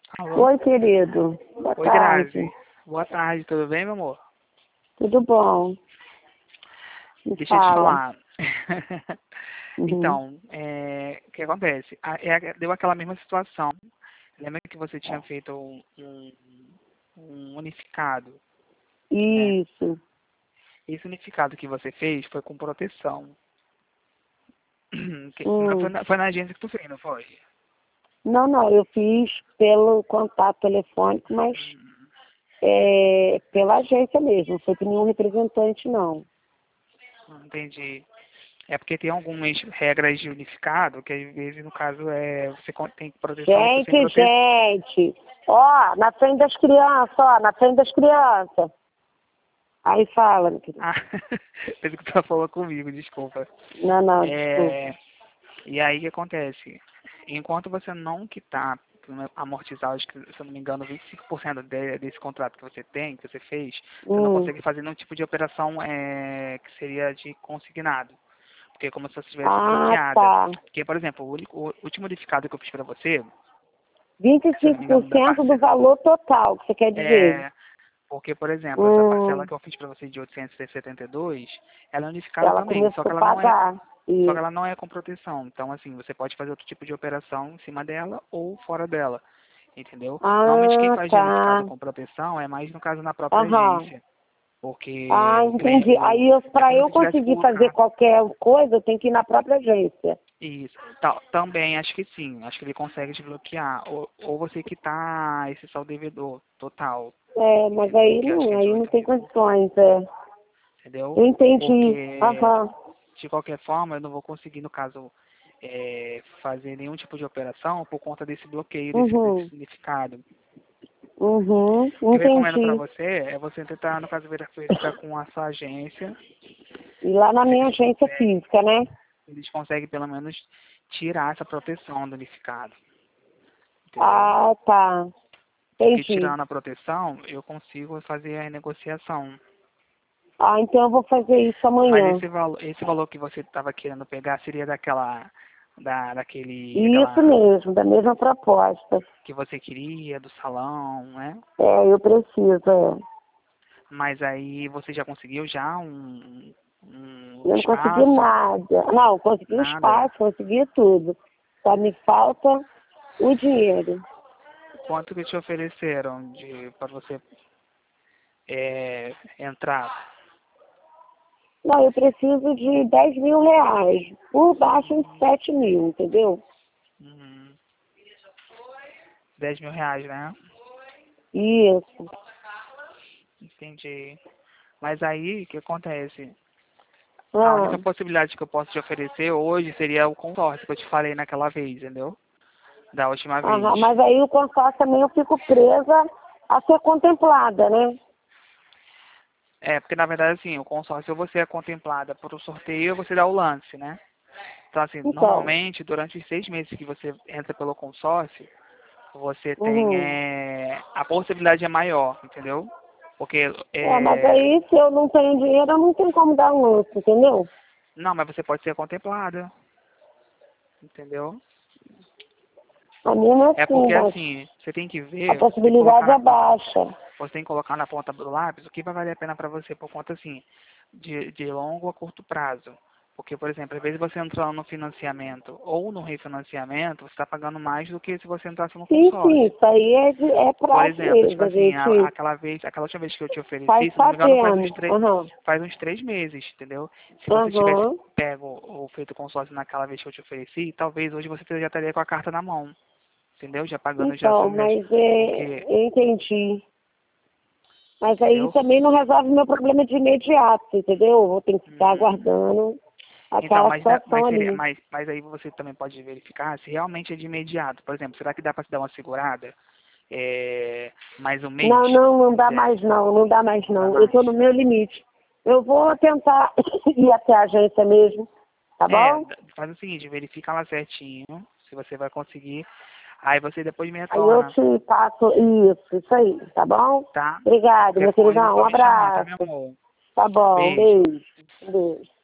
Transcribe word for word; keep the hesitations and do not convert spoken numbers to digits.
Alô? Oi, querido. Boa Oi, Grazi. tarde. Boa tarde, tudo bem, meu amor? Tudo bom? Me Deixa eu te fala. falar. Uhum. Então, é, o que acontece? A- é- deu aquela mesma situação. Lembra que você tinha feito um, um- um unificado, né? Isso. Esse unificado que você fez foi com proteção. Que- não, Foi Hum. na, foi na agência que tu fez, não foi? Não, não, eu fiz pelo contato telefônico, mas é, pela agência mesmo, não foi por nenhum representante, não. Não entendi. É porque tem algumas regras de unificado, que às vezes, no caso, é você con- tem proteção e sem Gente, proteção. gente, ó, na frente das crianças, ó, na frente das crianças. Aí fala, meu querido. Ah, pensei que tu falou comigo, desculpa. Não, não, desculpa. É, e aí o que acontece? Enquanto você não quitar, amortizar, acho que, se eu não me engano, vinte e cinco por cento de, desse contrato que você tem, que você fez, você não Hum. consegue fazer nenhum tipo de operação é, que seria de consignado. Porque é como se você estivesse Ah, bloqueada. tá. Porque, por exemplo, o, único- o último modificado que eu fiz para você, vinte e se eu não me cinco por engano, da cento do parcela, valor total, que você quer dizer? é, porque, por exemplo, essa parcela Hum. que eu fiz para você de oitocentos e setenta e dois, ela é unificada Ela também, só começou que a ela não é pagar. só que Isso. ela não é com proteção. Então, assim, você pode fazer outro tipo de operação em cima dela ou fora dela, entendeu? Normalmente quem Ah, faz unificado tá. com proteção é mais no caso na própria Aham. agência, Ah, porque o cliente, entendi. o, Aí, eu, é para como eu se tivesse conseguir fazer colocado qualquer coisa, eu tenho que ir na própria agência. isso. Tá, também acho que sim, acho que ele consegue desbloquear, ou, ou você quitar esse saldo devedor total, É, mas entendeu? aí Que acho que não, é de aí não oito tem mil, condições, é. entendeu? Eu entendi. Porque Aham. de qualquer forma, eu não vou conseguir, no caso, é, fazer nenhum tipo de operação por conta desse bloqueio, desse, desse Uhum. significado. Uhum. O que eu recomendo para Entendi. você é você tentar, no caso, ver- verificar com a sua agência E lá na se minha eles agência conseguem, física, né? se eles conseguem pelo menos tirar essa proteção do unificado, entendeu? Ah, tá. Porque Entendi. tirando a proteção, eu consigo fazer a negociação. Ah, então eu vou fazer isso Mas amanhã. esse valor, esse valor que você estava querendo pegar seria daquela, da, daquele, Isso aquela mesmo, da mesma proposta. que você queria, do salão, né? É, eu preciso, é. Mas aí você já conseguiu já um, um Eu não consegui espaço? nada. Não, consegui o Nada? espaço, consegui tudo. Só me falta o dinheiro. Quanto que te ofereceram de para você é, entrar? Não, eu preciso de dez mil reais. Por baixo, uns sete mil, entendeu? Hum, dez mil reais, né? Isso. Entendi. Mas aí, o que acontece? A Ah, única possibilidade que eu posso te oferecer hoje seria o consórcio que eu te falei naquela vez, entendeu? Da última vez. aham. Mas aí o consórcio também eu fico presa a ser contemplada, né? É, porque na verdade, assim, o consórcio você é contemplada por um sorteio, você dá o lance, né? Então, assim, Então. normalmente, durante os seis meses que você entra pelo consórcio, você tem, Uhum. é, a possibilidade é maior, entendeu? Porque, É, mas é, aí se eu não tenho dinheiro, eu não tenho como dar um lance, entendeu? não, mas você pode ser contemplada, entendeu? A minha não é É assim, porque, mas assim, você tem que a ver, você tem que colocar possibilidade na é ponta, baixa. você tem que colocar na ponta do lápis o que vai valer a pena para você por conta, assim, de, de longo a curto prazo. Porque, por exemplo, às vezes você entrando no financiamento ou no refinanciamento, você está pagando mais do que se você entrasse no Sim, sim, consórcio. isso aí é, de, é Por exemplo, tipo prazer, a assim, a- gente aquela vez, aquela última vez que eu te faz ofereci, se não me engano, faz uns sabendo. três, Aham, faz uns três meses, entendeu? Se você tivesse aham. pego ou feito consórcio naquela vez que eu te ofereci, talvez hoje você já estaria com a carta na mão, entendeu? Já pagando já Então, sobre as, mas é, porque, eu entendi. Mas aí entendeu? também não resolve meu problema de imediato, entendeu? Eu vou ter que ficar Hum. aguardando Então, aquela mas, na- situação mas, seria, ali. mas, mas aí você também pode verificar se realmente é de imediato. Por exemplo, será que dá para se dar uma segurada? É, mais um mês, Não, não, não vamos dá dizer, mais não, não dá mais não dá não. Eu mais. estou no meu limite. Eu vou tentar ir até a agência mesmo, tá É, bom? d- faz o seguinte, verifica lá certinho, se você vai conseguir. Aí você depois me Aí eu retorna, te passo isso, isso aí, tá bom? tá? Obrigado, Qualquer meu coisa é queridão. Um só me chamar, tá, meu abraço. amor? Tá bom, um Beijo. beijo. Um beijo.